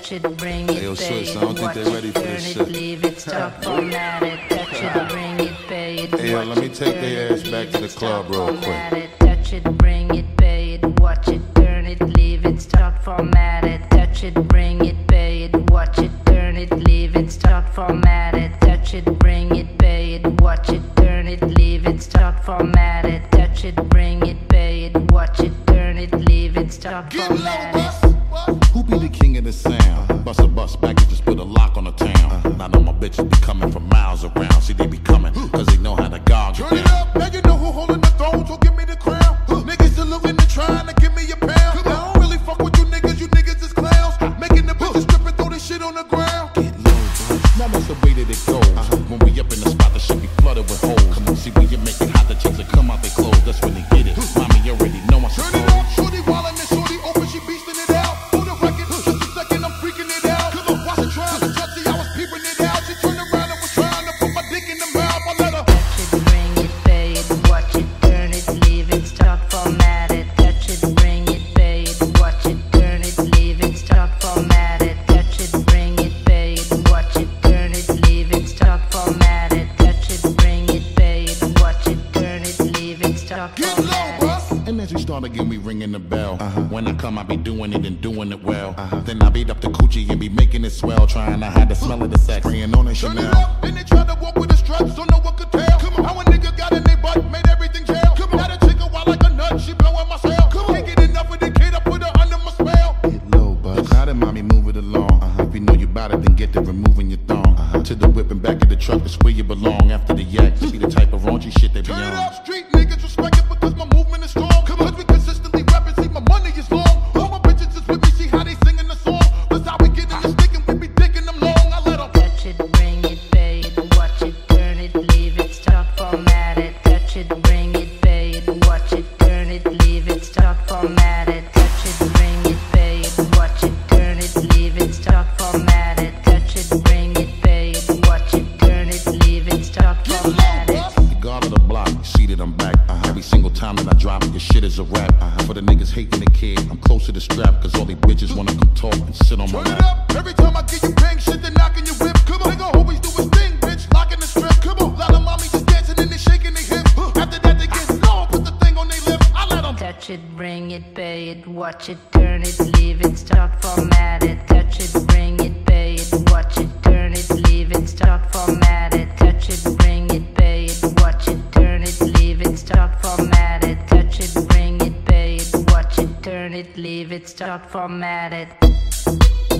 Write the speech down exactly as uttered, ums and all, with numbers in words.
touch it, bring it, hey, yo, pay sis, it, I don't think watch they it, ready for turn this it, shit. leave it, stop, format it, touch it, bring it, pay it, Hey, yo, watch let me it, take turn their it, ass back leave to the it, club stop, real format quick. it, touch it, bring it, pay it, watch it, turn it, leave it, start, format it, touch it, bring it, pay it, watch it, turn it, leave it, start, format it, touch it, bring it, pay it, watch it, turn it, leave it, start, format it, touch it, bring it, pay it, watch it, turn it, leave it, start, format it. Who be the king of the sound? Bust a bus back and just put a lock on the town. Now know my bitches be coming from miles around. See, they be coming, cause they know how to gog it Turn it up, now you know who holding the throne, so give me the crown. Niggas saluting and trying to give me a pound. I don't really fuck with you niggas, you niggas is clowns. Making the bitches strip and throw this shit on the ground. Get low, bro. Now that's the way that it goes. When we up in the spot, the shit be flooded with holes. Come on, see, when you make it hot, the chicks will come out their clothes. That's when they get it. Mommy, you already know I Turn it up, shorty wildin' and shorty open, she beastin' it out. Hold the record, just a second, I'm freaking it out. Come on, watch it trying to touch it, I was peeping it out. She turned around and was trying to put my dick in the mouth. I let her Touch it, bring it, pay it, watch it, turn it, leave it, start, format it. Touch it, bring it, pay it, watch it, turn it, leave it, start, format it. Touch it, bring it, pay it, watch it, turn it, leave it, start, format it. Touch it, bring it, pay it, watch it, turn it, leave it, start, get low, format it. bruh. And as we start again, we ringing the bell. Uh-huh. When I come, I be doing it and doing it well. Uh-huh. Then I beat up the coochie and be making it swell. Trying to hide the smell of the sex. Spraying on a Turn it Chanel. up, then they try to walk with the struts, so no one could tell. Come on, how a nigga got in their butt, made everything jail. Come on, got a chick a wild like a nut, she blowing my cell. Come on, can't get enough of the kid, I put her under my spell. Get low, bud. Look how the mommy move it along. Uh-huh. If you know you bout it, then get to removing your thong. Uh-huh. To the whip and back of the truck, is where you belong. After the yak, see the type of raunchy shit they be Turn it on. up, street niggas respect it because my movement is strong. Come on, 'cause we consistently rapping, see my money is long. All my bitches is with me, see how they singing the song. That's how we get in the stick and we be digging them long. I let them Touch it, bring it, pay it, watch it, turn it, leave it, start, format it. Touch it, bring it, pay it, watch it, turn it, leave it, start, format it. Touch it, bring it, pay it, watch it, turn it, leave it, start, format it. Touch it, bring it, pay it, watch it, turn it, leave it, start, get format low, it. bruh. The guard of the block, you see that I'm back. Uh-huh. Every single time that I drop it, your shit is a rap. Uh-huh. For the niggas hating the kid, I'm close to the strap. Cause all these bitches wanna come talk and sit on my Turn it lap. up, every time I get you bang, shit, they knocking your whip. Come on, nigga always do his thing, bitch, locking the strip. Come on, lot of mommy just dancing and they shaking their hips. After that they get low, put the thing on their lips. I let them Touch it, bring it, pay it, watch it, turn it, leave it, start, format it. Touch it, bring it, pay it, watch it, turn it, leave it, start, format it. Touch it, bring it, pay it, watch it, turn it, leave it, start, format it. Touch it, bring it, pay it, watch it, turn it, leave it, start, format it.